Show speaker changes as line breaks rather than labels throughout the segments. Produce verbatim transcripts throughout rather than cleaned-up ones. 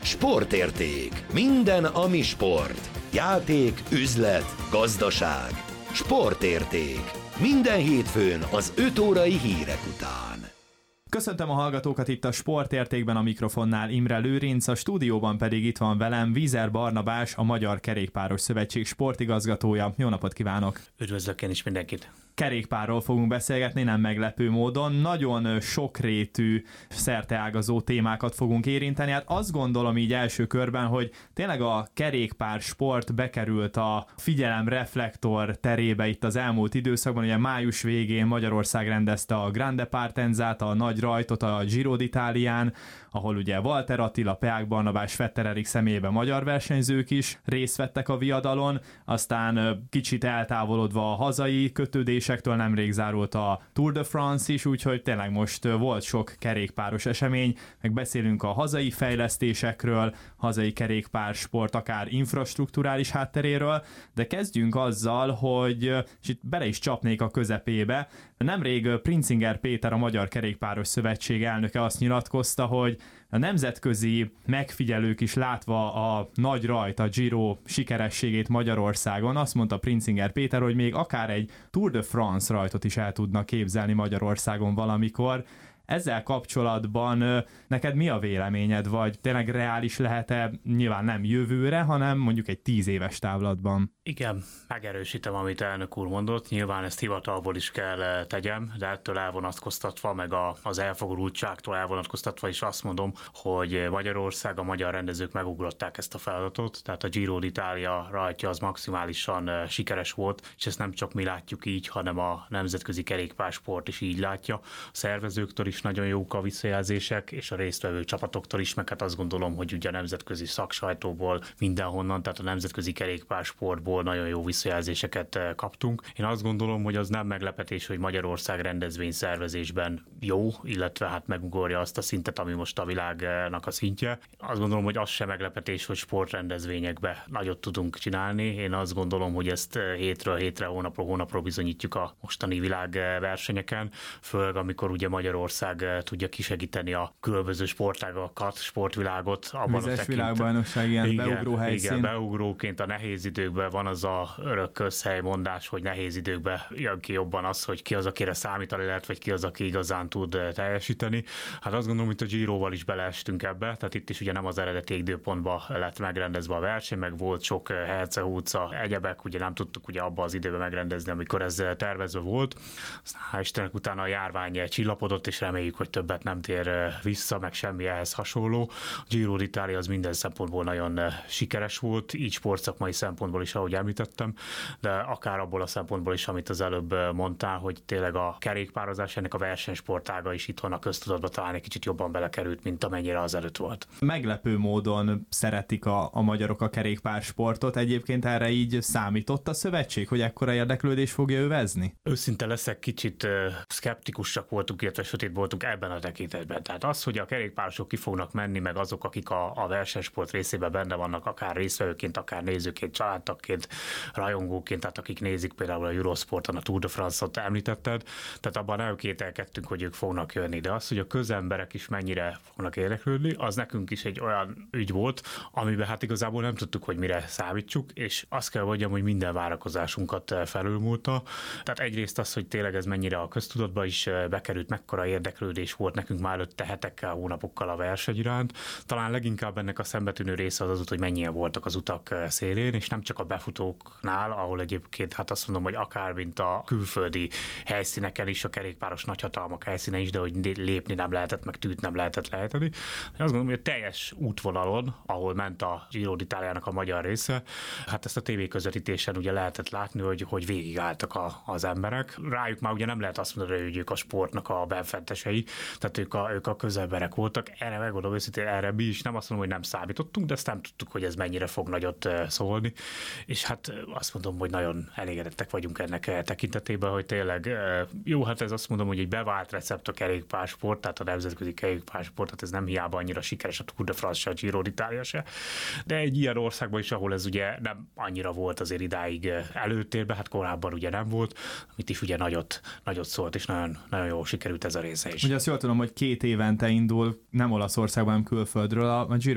Sportérték. Minden, ami sport. Játék, üzlet, gazdaság. Sportérték. Minden hétfőn az öt órai hírek után.
Köszöntöm a hallgatókat itt a Sportértékben, a mikrofonnál Imre Lőrinc, a stúdióban pedig itt van velem Vízer Barnabás, a Magyar Kerékpáros Szövetség sportigazgatója. Jó napot kívánok!
Üdvözlök én is mindenkit!
Kerékpárról fogunk beszélgetni, nem meglepő módon. Nagyon sokrétű, szerteágazó témákat fogunk érinteni. Hát azt gondolom így első körben, hogy tényleg a kerékpár sport bekerült a figyelem reflektor terébe itt az elmúlt időszakban. Ugye május végén Magyarország rendezte a Grande Partenzát, a nagy rajtot a Giro d'Italián, ahol ugye Walter Attila, Peák Barnabás, Fetter Erik személyében magyar versenyzők is részt vettek a viadalon, aztán kicsit eltávolodva a hazai kötődésektől nemrég zárult a Tour de France is, úgyhogy tényleg most volt sok kerékpáros esemény, meg beszélünk a hazai fejlesztésekről, hazai kerékpársport akár infrastrukturális hátteréről, de kezdjünk azzal, hogy, és itt bele is csapnék a közepébe, nemrég Princinger Péter, a Magyar Kerékpáros Szövetség elnöke azt nyilatkozta, hogy a nemzetközi megfigyelők is látva a nagy rajt, a Giro sikerességét Magyarországon, azt mondta Princinger Péter, hogy még akár egy Tour de France rajtot is el tudnak képzelni Magyarországon valamikor. Ezzel kapcsolatban neked mi a véleményed, vagy tényleg reális lehet-e, nyilván nem jövőre, hanem mondjuk egy tíz éves távlatban?
Igen, megerősítem, amit elnök úr mondott, nyilván ezt hivatalból is kell tegyem, de ettől elvonatkoztatva, meg a, az elfogultságtól elvonatkoztatva is azt mondom, hogy Magyarország, a magyar rendezők megugrották ezt a feladatot, tehát a Giro d'Italia rajtja az maximálisan sikeres volt, és ezt nem csak mi látjuk így, hanem a nemzetközi kerékpársport is így látja. A szervezőktől is nagyon jók a visszajelzések, és a résztvevő csapatoktól is, meg hát azt gondolom, hogy ugye a nemzetközi szaksajtóból mindenhonnan, tehát a nemzetközi kerékpársportból nagyon jó visszajelzéseket kaptunk. Én azt gondolom, hogy az nem meglepetés, hogy Magyarország rendezvényszervezésben jó, illetve hát megugorja azt a szintet, ami most a világnak a szintje. Azt gondolom, hogy az sem meglepetés, hogy sportrendezvényekbe nagyot tudunk csinálni. Én azt gondolom, hogy ezt hétről hétre, hónapról hónapról bizonyítjuk a mostani világversenyeken, főleg amikor ugye Magyarország tudja kisegíteni a különböző sportágakat, sportvilágot. Abban
Vizes világbajnokság, ilyen
igen,
beugró helyszín.
Igen, beugróként a nehéz időkben van az a örök közhelymondás, hogy nehéz időkben jön ki jobban az, hogy ki az, akire számítani lehet, vagy ki az, aki igazán tud teljesíteni. Hát azt gondolom, hogy a Giroval is beleestünk ebbe, tehát itt is ugye nem az eredeti időpontban lett megrendezve a verseny, meg volt sok hercehúca, egyebek, ugye nem tudtuk ugye abba az időben megrendezni, amikor ez tervezve volt. Aztán hál' Istennek utána a járvány csillapodott, és reméljük, hogy többet nem tér vissza, meg semmi ehhez hasonló. A Giro d'Italia az minden szempontból nagyon sikeres volt, így sportszakmai szempontból is, ahogy említettem, de akár abból a szempontból is, amit az előbb mondtál, hogy tényleg a kerékpározás, ennek a versenysportága is itthon a köztudatba talán egy kicsit jobban belekerült, mint amennyire az előtt volt.
Meglepő módon szeretik a, a magyarok a kerékpársportot. Egyébként erre így számított a szövetség, hogy ekkora érdeklődés fogja övezni?
Őszinte leszek, kicsit uh, szkeptikusak voltunk, illetve sötét voltunk ebben a tekintetben. Tehát az, hogy a kerékpárosok ki fognak menni, meg azok, akik a, a versenysport részében benne vannak, akár résztvevőként, akár nézőként, családtagként, rajongóként, tehát akik nézik például a Eurosporton, a Tour de France-ot említetted, tehát abban nem kételkedtünk, hogy ők fognak jönni, de az, hogy a közemberek is mennyire fognak érdeklődni, az nekünk is egy olyan ügy volt, amiben hát igazából nem tudtuk, hogy mire számítsuk, és azt kell mondjam, hogy minden várakozásunkat felülmúlta. Tehát egyrészt az, hogy tényleg ez mennyire a köztudatba is bekerült, mekkora érdeklődés volt nekünk már előtte hetekkel, hónapokkal a verseny iránt. Talán leginkább ennek a szembetűnő része az az, hogy mennyien voltak az utak szélén, és nem csak a befutóknál, ahol egyébként hát azt mondom, hogy akár mint a külföldi helyszíneken is, a kerékpáros nagyhatalmak helyszíne is, de hogy lépni nem lehetett, meg tűt nem lehetett lehetni. Én azt gondolom, hogy a teljes útvonalon, ahol ment a Giro d'Italiának a magyar része, hát ezt a tévéközvetítésen ugye lehetett látni, hogy, hogy végigálltak a, az emberek. Rájuk már ugye nem lehet azt mondani, hogy ők a sportnak a benfentesei, tehát ők a, ők a közemberek voltak. Erre megmondom őszintén, erre mi is nem azt mondom, hogy nem számítottunk, de ezt nem tudtuk, hogy ez mennyire fog nagyot szólni. És hát azt mondom, hogy nagyon elégedettek vagyunk ennek tekintetében, hogy tényleg jó, hát ez azt mondom, hogy egy bevált recept a kerékpársport, tehát a nemzetközi kerékpársport, tehát ez nem hiába annyira sikeres a Tour de France se, a Giro d'Italia se, de egy ilyen országban is, ahol ez ugye nem annyira volt azért idáig előtérben, hát korábban ugye nem volt, amit is ugye nagyot, nagyot szólt, és nagyon, nagyon jól sikerült ez a része is.
Ugye azt jól tudom, hogy két évente indul nem Olaszországban, hanem külföldről a, a Giro?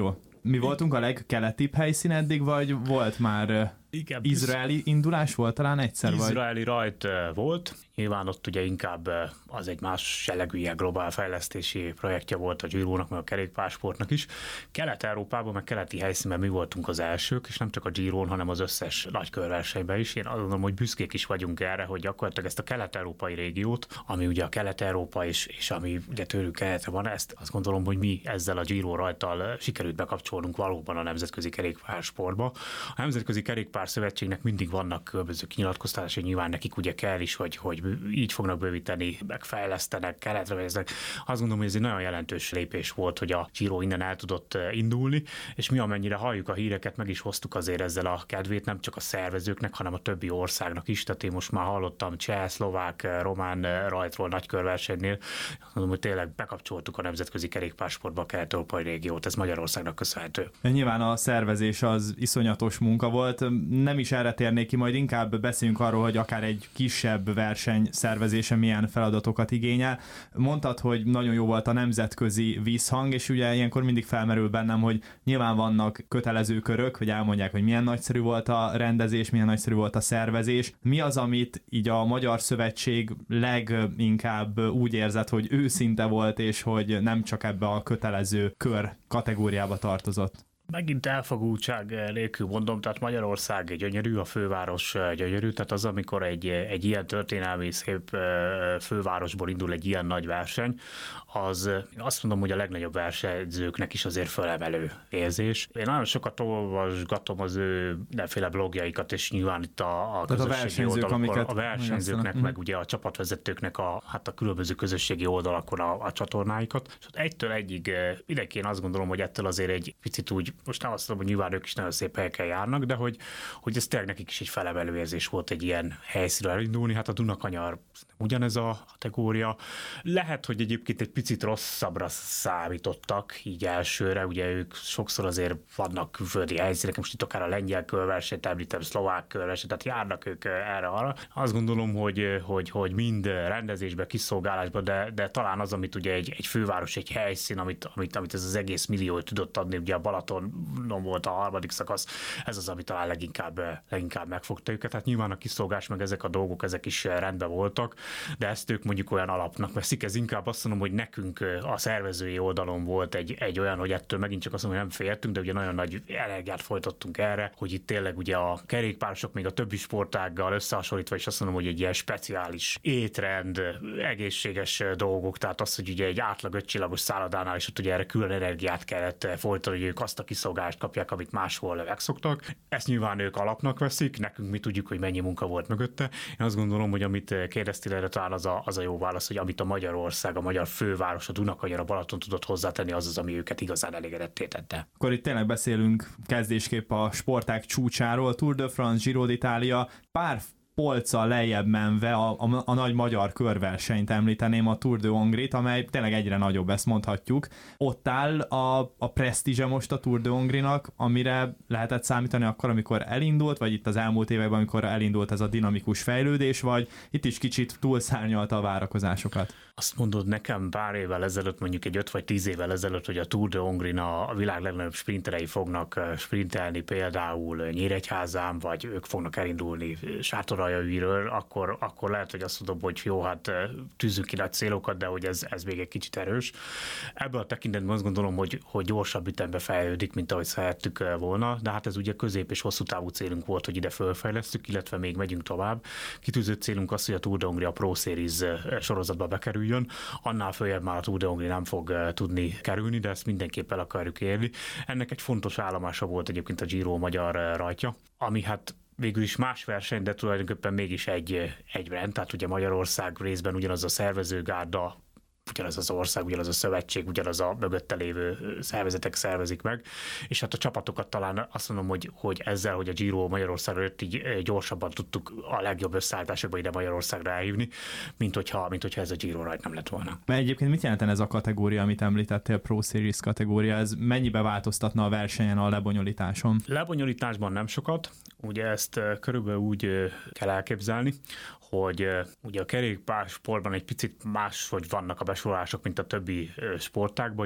Mi voltunk a legkeletibb helyszín eddig, vagy volt már igen, izraeli indulás volt talán egyszer?
Izraeli vagy? Rajt volt. Nyilván ott ugye inkább az egy más jellegű ilyen globál fejlesztési projektje volt a Girónak, meg a kerékpársportnak is. Kelet-Európában, meg keleti helyszínben mi voltunk az elsők, és nem csak a Girón, hanem az összes nagy körversenyben is. Én azt gondolom, hogy büszkék is vagyunk erre, hogy gyakorlatilag ezt a kelet-európai régiót, ami ugye a Kelet-Európa is, és ami ugye tőlük keletre van, ezt azt gondolom, hogy mi ezzel a Giro rajttal sikerült bekapcsolnunk valóban a nemzetközi kerékpársportba. A Nemzetközi Kerékpárszövetségnek mindig vannak különböző kinyilatkoztatásai, nyilván nekik ugye kell is, hogy, hogy így fognak bővíteni, megfejlesztenek, keletre veznek. Azt gondolom, hogy ez egy nagyon jelentős lépés volt, hogy a Giro innen el tudott indulni, és mi amennyire halljuk a híreket, meg is hoztuk azért ezzel a kedvét, nem csak a szervezőknek, hanem a többi országnak is. Tehát én most már hallottam cseh, szlovák, román rajtról nagykörversenynél. Azt mondom, hogy tényleg bekapcsoltuk a nemzetközi kerékpársportba a kelet-európai régiót. Ez Magyarországnak köszönhető.
Nyilván a szervezés az iszonyatos munka volt. Nem is erre térnék ki, majd inkább beszéljünk arról, hogy akár egy kisebb verseny szervezése milyen feladatokat igényel. Mondtad, hogy nagyon jó volt a nemzetközi vízhang, és ugye ilyenkor mindig felmerül bennem, hogy nyilván vannak kötelező körök, hogy elmondják, hogy milyen nagyszerű volt a rendezés, milyen nagyszerű volt a szervezés. Mi az, amit így a Magyar Szövetség leginkább úgy érzett, hogy őszinte volt, és hogy nem csak ebbe a kötelező kör kategóriába tartozott?
Megint elfogultság nélkül mondom, tehát Magyarország gyönyörű, a főváros gyönyörű, tehát az, amikor egy, egy ilyen történelmi szép fővárosból indul egy ilyen nagy verseny, az azt mondom, hogy a legnagyobb versenyzőknek is azért fölemelő érzés. Én nagyon sokat olvasgatom az ő mindenféle blogjaikat, és nyilván itt a, a közösségi oldalakon, a versenyzőknek, meg ugye a csapatvezetőknek a, hát a különböző közösségi oldalakon a, a csatornáikat. És egytől egyig mindenki én azt gondolom, hogy ettől azért egy picit úgy, most nem azt mondom, hogy nyilván ők is nagyon szép helyeken járnak, de hogy, hogy ez tényleg nekik is egy felemelő érzés volt egy ilyen helyszínről elindulni. Hát a Dunakanyar ugyanez a kategória. Lehet, hogy egyébként egy picit rosszabbra számítottak így elsőre, ugye ők sokszor azért vannak külföldi helyszínek, most itt akár a lengyel körversenyt említem, szlovák körversenyt, tehát járnak ők erre-arra. Azt gondolom, hogy, hogy, hogy mind rendezésbe, kiszolgálásba, de, de talán az, amit ugye egy, egy főváros, egy helyszín, amit, amit, amit ez az egész millió tudott adni, ugye a Balatonon volt a harmadik szakasz, ez az, ami talán leginkább, leginkább megfogta őket. Tehát nyilván a kiszolgás, meg ezek a dolgok, ezek is rendben voltak, de ezt ők mondjuk olyan alapnak veszik. Ez inkább azt mondom, hogy nekünk a szervezői oldalon volt egy, egy olyan, hogy ettől megint csak azt mondom, hogy nem féltünk, de ugye nagyon nagy energiát folytattunk erre, hogy itt tényleg ugye a kerékpárosok még a többi sportággal összehasonlítva is azt mondom, hogy egy ilyen speciális étrend, egészséges dolgok, tehát az, hogy ugye egy átlag ötcsillagos szállodánál is ott ugye erre külön energiát kellett folytani, hogy ők azt a kiszolgást kapják, amit máshol megszoktak. Ezt nyilván ők alapnak veszik, nekünk mi tudjuk, hogy mennyi munka volt mögötte. Én azt gondolom, hogy amit kérdeztél erre, talán az a, az a jó válasz, hogy amit a Magyarország, a magyar főváros, a Dunakanyar, a Balaton tudott hozzátenni, az az, ami őket igazán elégedetté tette.
Akkor itt tényleg beszélünk kezdésképp a sportág csúcsáról, Tour de France, Giro d'Italia, pár polccal lejjebb menve a, a, a nagy magyar körversenyt említeném, a Tour de Hongrit, amely tényleg egyre nagyobb, ezt mondhatjuk. Ott áll a, a presztízse most a Tour de Hongrinak, amire lehetett számítani akkor, amikor elindult, vagy itt az elmúlt években, amikor elindult ez a dinamikus fejlődés, vagy itt is kicsit túlszárnyalta a várakozásokat?
Azt mondod nekem pár évvel ezelőtt, mondjuk egy öt vagy tíz évvel ezelőtt, hogy a Tour de Hongrin a világ legnagyobb sprinterei fognak sprintelni, például Nyíregyházán, vagy ők fognak elindulni Sátoraljaújról, akkor, akkor lehet, hogy azt mondom, hogy jó, hát tűzzünk ki nagy célokat, de hogy ez, ez még egy kicsit erős. Ebből a tekintetben azt gondolom, hogy, hogy gyorsabb ütembe fejlődik, mint ahogy szerettük volna, de hát ez ugye közép és hosszú távú célunk volt, hogy ide fölfejlesztük, illetve még megyünk tovább. Kitűzött célunk az, hogy a Tour de Hongria Pro Series sorozatba bekerül, jön, annál följebb már a Tour de Hongri nem fog tudni kerülni, de ezt mindenképp el akarjuk érni. Ennek egy fontos állomása volt egyébként a Giro magyar rajtja, ami hát végül is más verseny, de tulajdonképpen mégis egy, egy brand, tehát ugye Magyarország részben ugyanaz a szervezőgárda, ugyanaz az ország, ugyanaz a szövetség, ugyanaz a mögötte lévő szervezetek szervezik meg, és hát a csapatokat talán azt mondom, hogy, hogy ezzel, hogy a Giro Magyarországra jött, így gyorsabban tudtuk a legjobb összeállításokba ide Magyarországra elhívni, mint hogyha, mint hogyha ez a Giro rajt nem lett volna.
Mert egyébként mit jelenten ez a kategória, amit említettél, Pro Series kategória, ez mennyibe változtatna a versenyen, a lebonyolításon?
Lebonyolításban nem sokat, ugye ezt körülbelül úgy kell elképzelni, hogy ugye a kerékpársportban egy picit más, hogy vannak a besorolások, mint a többi sportágban. Itt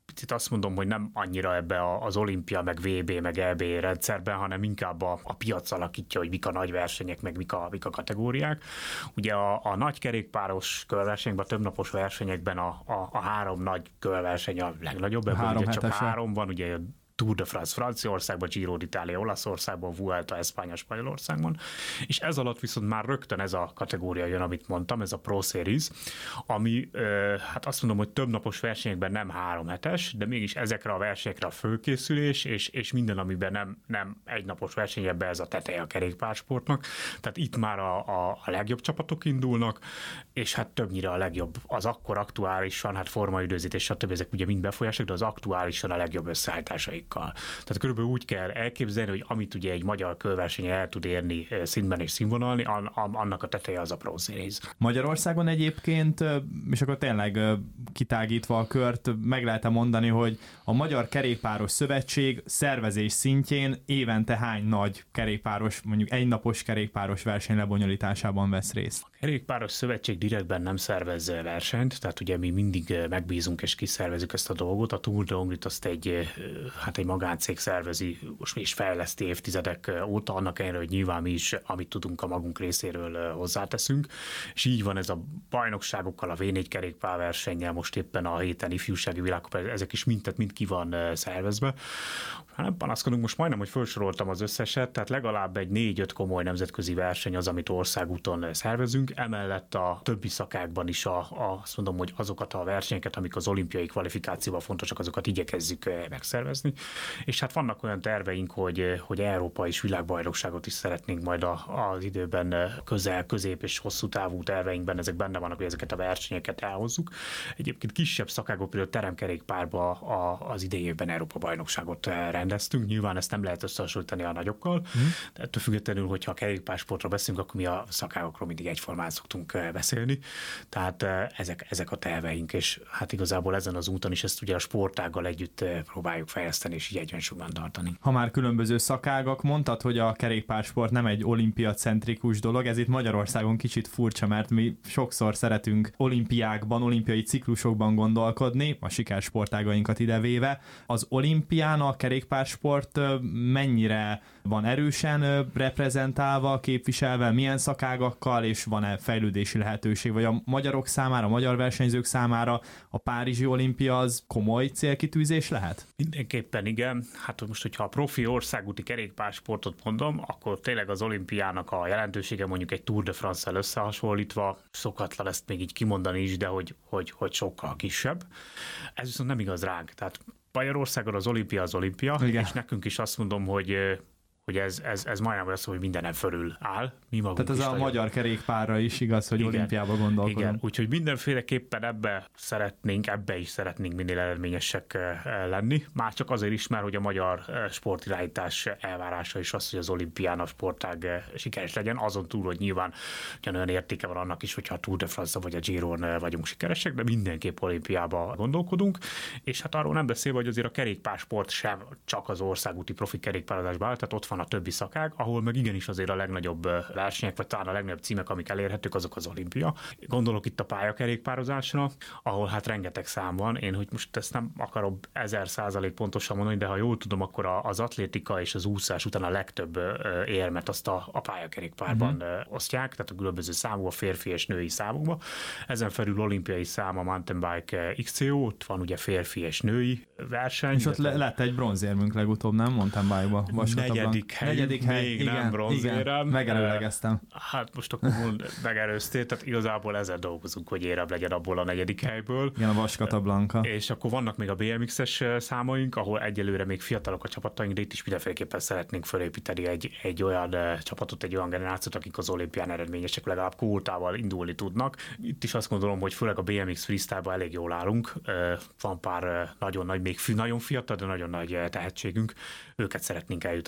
picit azt mondom, hogy nem annyira ebbe az olimpia, meg vé bé, meg é bé rendszerben, hanem inkább a, a piac alakítja, hogy mik a nagy versenyek, meg mik a, mik a kategóriák. Ugye a, a nagy kerékpáros körversenyekben, a többnapos versenyekben a, a, a három nagy körverseny a legnagyobb, ebben ugye csak három van, ugye Tour de France Franciaországban, Giro d'Italia Olaszországban, Vuelta Espanya Spanyolországban, és ez alatt viszont már rögtön ez a kategória jön, amit mondtam, ez a Pro Series, ami hát azt mondom, hogy több napos versenyekben nem három hetes, de mégis ezekre a versenyekre a fölkészülés, és, és minden, amiben nem, nem egy napos verseny, ebben ez a teteje a kerékpársportnak, tehát itt már a, a, a legjobb csapatok indulnak, és hát többnyire a legjobb, az akkor aktuálisan, hát formaidőzítés, stb. Ezek ugye mind befolyásolják, de az aktuálisan a legjobb összeállításaik. Tehát körülbelül úgy kell elképzelni, hogy amit ugye egy magyar körverseny el tud érni színben és színvonalni, annak a teteje az a Pro Series.
Magyarországon egyébként, és akkor tényleg kitágítva a kört, meg lehet mondani, hogy a Magyar Kerékpáros Szövetség szervezés szintjén évente hány nagy kerékpáros, mondjuk egynapos kerékpáros verseny lebonyolításában vesz részt?
A Kerékpáros Szövetség direktben nem szervez versenyt, tehát ugye mi mindig megbízunk és kiszervezünk ezt a dolgot. A Tour de Hongrit azt egy, hát egy magáncég szervezi, most mi is fejleszti évtizedek óta, annak ellenére, hogy nyilván mi is, amit tudunk a magunk részéről hozzáteszünk, és így van ez a bajnokságokkal, a vé négy kerékpárversennyel, most éppen a héten ifjúsági világkupa, ezek is mind, mind ki van szervezve. Hát nem panaszkodunk, most majdnem, hogy felsoroltam az összeset, tehát legalább egy négy-öt komoly nemzetközi verseny az, amit országúton szervezünk, emellett a többi szakákban is a, a, azt mondom, hogy azokat a versenyeket, amik az olimpiai kvalifikációban fontosak, azokat igyekezzük megszervezni. És hát vannak olyan terveink, hogy, hogy Európa és világbajnokságot is szeretnénk majd a, az időben közel, közép és hosszú távú terveinkben, ezek benne vannak, hogy ezeket a versenyeket elhozzuk. Egyébként kisebb szakákban, például teremkerékpárba az idejében Európa bajnokságot rendeztünk. Nyilván ezt nem lehet összehasonlítani a nagyokkal, mm. de ettől függetlenül, hogyha a kerékpársportról beszélünk, akkor mi a szakágokról mindig egyformán szoktunk beszélni. Tehát ezek, ezek a terveink, és hát igazából ezen az úton is ezt ugye a sportággal együtt próbáljuk fejleszteni, és így egyensúlyban tartani.
Ha már különböző szakágak, mondtad, hogy a kerékpársport nem egy olimpiacentrikus dolog, ez itt Magyarországon kicsit furcsa, mert mi sokszor szeretünk olimpiákban, olimpiai ciklusokban gondolkodni, a sikersportágainkat idevéve. Az olimpián a kerékpársport mennyire van erősen reprezentálva, képviselve, milyen szakágakkal, és van-e fejlődési lehetőség, vagy a magyarok számára, a magyar versenyzők számára a Párizsi olimpia az komoly célkitűzés lehet?
Mindenképpen igen. Hát most, hogyha a profi országúti kerékpársportot mondom, akkor tényleg az olimpiának a jelentősége mondjuk egy Tour de France-szel összehasonlítva, szokatlan ezt még így kimondani is, de hogy, hogy, hogy sokkal kisebb. Ez viszont nem igaz ránk. Tehát Magyarországon az olimpia az olimpia, igen. És nekünk is azt mondom, hogy hogy ez, ez, ez majdnem azt, hogy mindenen fölül áll. Mi magunk
Tehát ez a
nagyon... magyar
kerékpárra is igaz, hogy igen, olimpiába gondolkodunk.
Igen, úgyhogy mindenféleképpen ebbe szeretnénk, ebbe is szeretnénk minél eredményesek lenni. Már csak azért is, mert hogy a magyar sportirányítás elvárása is az, hogy az olimpián a sportág sikeres legyen, azon túl, hogy nyilván olyan értéke van annak is, hogyha a Tour de France vagy a Giron vagyunk sikeresek, de mindenképp olimpiába gondolkodunk, és hát arról nem beszélve, hogy azért a kerékpársport sem csak az országúti profi kerékpározásban áll, tehát ott van a többi szakág, ahol meg igenis azért a legnagyobb versenyek, vagy talán a legnagyobb címek, amik elérhetők, azok az olimpia. Gondolok itt a pályakerékpározásra, ahol hát rengeteg szám van. Én, hogy most ezt nem akarom ezer százalék pontosan mondani, de ha jól tudom, akkor az atlétika és az úszás után a legtöbb érmet azt a, a pályakerékpárban uh-huh. osztják, tehát a különböző számú, a férfi és női számokba. Ezen felül olimpiai szám a mountain bike iksz cé o, ott van ugye férfi és női verseny.
És ott le, lett egy bronzérmünk legutóbb, nem? Mountain bike-ba.
Negyedik hely, negyedik hely, még igen, nem bronzérem.
Megelőlegeztem.
Hát most akkor megelőztél, tehát igazából ezzel dolgozunk, hogy érebb legyen abból a negyedik helyből.
Igen, a Vaskata Blanka.
És akkor vannak még a bé em iksz-es számaink, ahol egyelőre még fiatalok a csapataink, de itt is mindenféleképpen szeretnénk felépíteni egy, egy olyan csapatot, egy olyan generációt, akik az olimpián eredményesek, legalább kvótával indulni tudnak. Itt is azt gondolom, hogy főleg a bé em iksz freestyle-ban elég jól állunk. Van pár nagyon nagy, még nagyon fiatal, de nagyon nagy tehetségünk. Őket szeretnénk eljutatni négy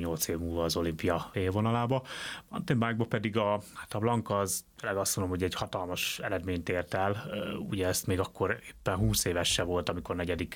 nyolc év múlva az olimpia élvonalába. Mountain bike-ba pedig a, hát a Blanka az tényleg azt mondom, hogy egy hatalmas eredményt ért el. Ugye ezt még akkor éppen húsz éves se volt, amikor negyedik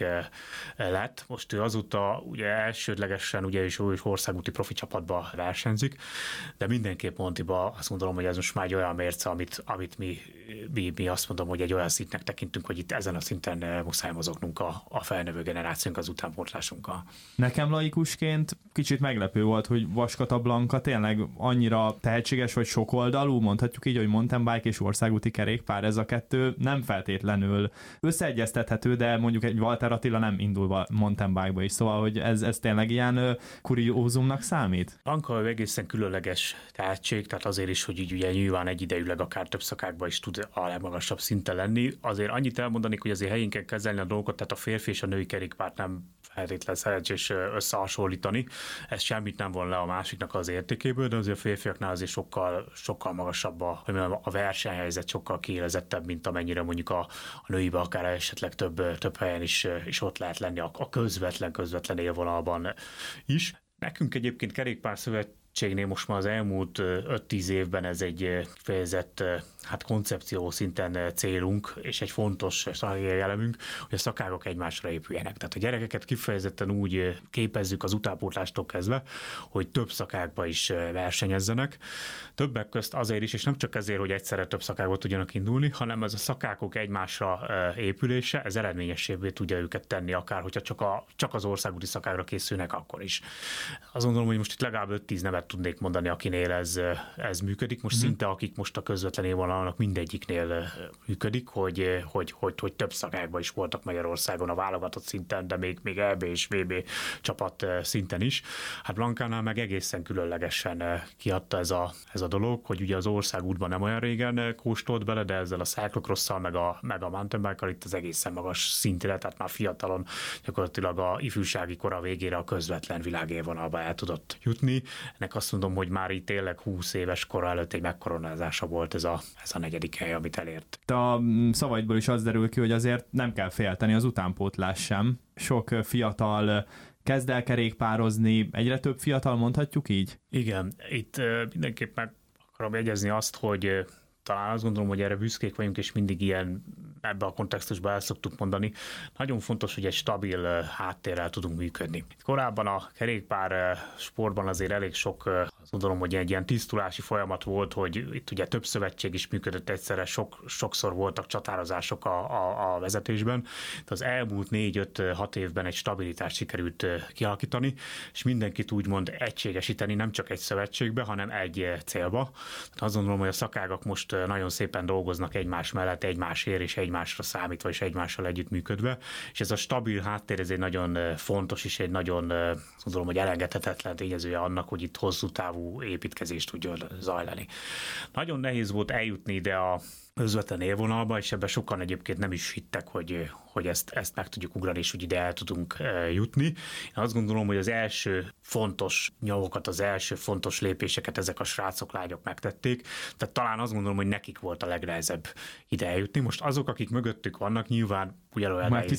lett. Most ő azóta ugye elsődlegesen ugye is országúti profi csapatba versenyzik, de mindenképp Montiba azt gondolom, hogy ez most már egy olyan mérce, amit, amit mi, mi, mi azt mondom, hogy egy olyan szintnek tekintünk, hogy itt ezen a szinten muszáj mozognunk a, a felnövő generációnk az utánpótlásunkkal.
Nekem laikusként kicsit meglepő volt, hogy Vaskata Blanka tényleg annyira tehetséges vagy sokoldalú, mondhatjuk így, hogy mountain bike és országúti kerékpár, ez a kettő nem feltétlenül összeegyeztethető, de mondjuk egy Walter Attila nem indul mountain bike-ba is, szóval hogy ez, ez tényleg ilyen kuriózumnak számít?
Blanka egészen különleges tehetség, tehát azért is, hogy így ugye nyilván egyidejűleg akár több szakákban is tud a legmagasabb szinten lenni. Azért annyit elmondanék, hogy azért helyén kell kezelni a dolgokat, tehát a férfi és a női kerékpárt nem feltétlenül szerencsés összehasonlítani. Ez semmit nem von le a másiknak az értékéből, de azért a férfiaknál azért sokkal, sokkal magasabb a, a versenyhelyzet, sokkal kiélezettebb, mint amennyire mondjuk a, a nőibe akár esetleg több, több helyen is, is ott lehet lenni a, a közvetlen, közvetlen élvonalban is. Nekünk egyébként kerékpárszövetségnél most már az elmúlt öt-tíz évben ez egy kifejezett hát koncepció szinten célunk, és egy fontos stratégiai elemünk, hogy a szakágok egymásra épüljenek. Tehát a gyerekeket kifejezetten úgy képezzük az utánpótlástól kezdve, hogy több szakágba is versenyezzenek. Többek közt azért is, és nem csak ezért, hogy egyszerre több szakágba tudjanak indulni, hanem ez a szakágok egymásra épülése, ez eredményesebbé tudja őket tenni, akár hogyha csak, a, csak az országúti szakágra készülnek, akkor is. Azt gondolom, hogy most itt legalább öt-tíz nevet tudnék mondani, akinél ez, ez működik. Most mm-hmm. szinte akik most a közvetlen évvonalon annak mindegyiknél működik, hogy, hogy, hogy, hogy több szakákban is voltak Magyarországon a válogatott szinten, de még, még é bé és vé bé csapat szinten is. Hát Blankánál meg egészen különlegesen kiadta ez a, ez a dolog, hogy ugye az országútban nem olyan régen kóstolt bele, de ezzel a cyclocrosszal meg a, meg a mountain bike-kal itt az egészen magas szintre, tehát már fiatalon gyakorlatilag a ifjúsági kora végére a közvetlen világélvonalba el tudott jutni. Ennek azt mondom, hogy már itt tényleg húsz éves kora előtt egy megkoronázása volt ez a ez a negyedik hely, amit elért.
A szavaidból is az derül ki, hogy azért nem kell félteni az utánpótlás sem. Sok fiatal kezd el kerékpározni, egyre több fiatal, mondhatjuk így?
Igen, itt mindenképp meg akarom jegyezni azt, hogy talán azt gondolom, hogy erre büszkék vagyunk, és mindig ilyen ebbe a kontextusban el szoktuk mondani. Nagyon fontos, hogy egy stabil háttérrel tudunk működni. Korábban a kerékpár sportban azért elég sok, azt gondolom, hogy egy ilyen tisztulási folyamat volt, hogy itt ugye több szövetség is működött egyszerre, sok, sokszor voltak csatározások a, a, a vezetésben. De az elmúlt négy-öt-hat évben egy stabilitást sikerült kialakítani, és mindenkit úgymond egységesíteni, nem csak egy szövetségbe, hanem egy célba. Tehát azt gondolom, hogy a szakágak most nagyon szépen dolgoznak egymás mellett, egymásért és egymásra számítva és egymással együttműködve, és ez a stabil háttér, ez egy nagyon fontos és egy nagyon, azt gondolom, hogy elengedhetetlen tényezője annak, hogy itt hosszú távú építkezést tudjon zajlani. Nagyon nehéz volt eljutni ide a közvetlen élvonalba, és ebben sokan egyébként nem is hittek, hogy, hogy ezt, ezt meg tudjuk ugrani, és hogy ide el tudunk jutni. Én azt gondolom, hogy az első fontos nyavokat, az első fontos lépéseket ezek a srácok, lányok megtették, tehát talán azt gondolom, hogy nekik volt a legnehezebb ide eljutni. Most azok, akik mögöttük vannak, nyilván ugyanolyan nehéz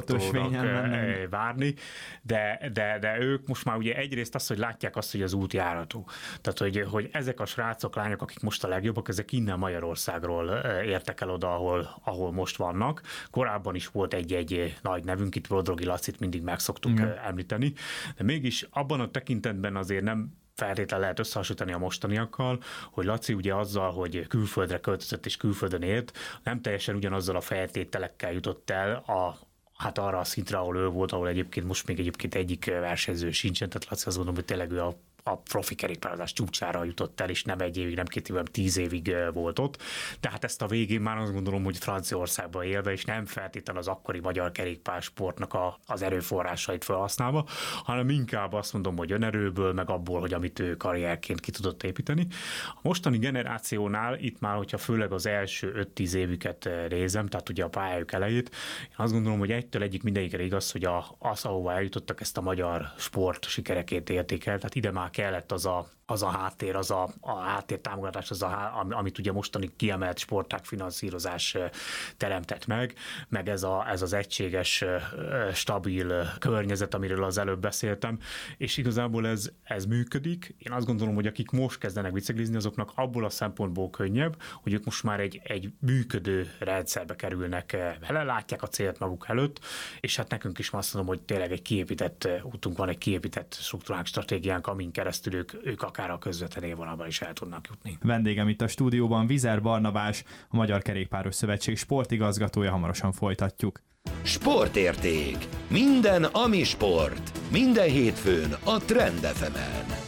sportolónak várni, de, de, de ők most már ugye egyrészt azt, hogy látják azt, hogy az út járható. Tehát, hogy, hogy ezek a srácok, lányok, akik most a legjobbak, ezek innen Magyarországról értek el oda, ahol, ahol most vannak. Korábban is volt egy-egy nagy nevünk, itt Brodrogi Lacit mindig meg szoktuk mm. említeni, de mégis abban a tekintetben azért nem feltétlenül lehet összehasonlítani a mostaniakkal, hogy Laci ugye azzal, hogy külföldre költözött és külföldön élt, nem teljesen ugyanazzal a feltételekkel jutott el a hát arra a szintre, ahol ő volt, ahol egyébként most még egyébként egyik versenyző sincsen, tehát Laci azt mondom, hogy tényleg ő a a profi kerékpározás csúcsára jutott el, és nem egy évig, nem két évig, hanem tíz évig volt ott. Tehát ezt a végén már azt gondolom, hogy Franciaországban élve, és nem feltétlenül az akkori magyar kerékpársportnak a, az erőforrásait felhasználva, hanem inkább azt mondom, hogy önerőből, meg abból, hogy amit ő karrierként ki tudott építeni. A mostani generációnál itt már, hogyha főleg az első öt-tíz évüket nézem, tehát ugye a pályájuk elejét, én azt gondolom, hogy egytől egyik mindegyikre igaz, hogy a, az, ahova eljutottak, ezt a magyar sport sikereként érték el, tehát ide már kellett az a, az a háttér, az a, a háttértámogatás, az a, amit ugye mostani kiemelt sportág finanszírozás teremtett meg, meg ez, a, ez az egységes, stabil környezet, amiről az előbb beszéltem, és igazából ez, ez működik. Én azt gondolom, hogy akik most kezdenek biciklizni, azoknak abból a szempontból könnyebb, hogy ők most már egy, egy működő rendszerbe kerülnek vele, látják a célt maguk előtt, és hát nekünk is azt mondom, hogy tényleg egy kiépített útunk van, egy kiépített struktúránk, stratégiánk, amin keresztül ők, ők akár a közvetlen élvonalban is el tudnak jutni.
Vendégem itt a stúdióban Vizer Barnabás, a Magyar Kerékpáros Szövetség sportigazgatója, hamarosan folytatjuk.
Sportérték. Minden, ami sport. Minden hétfőn a Trend ef emen.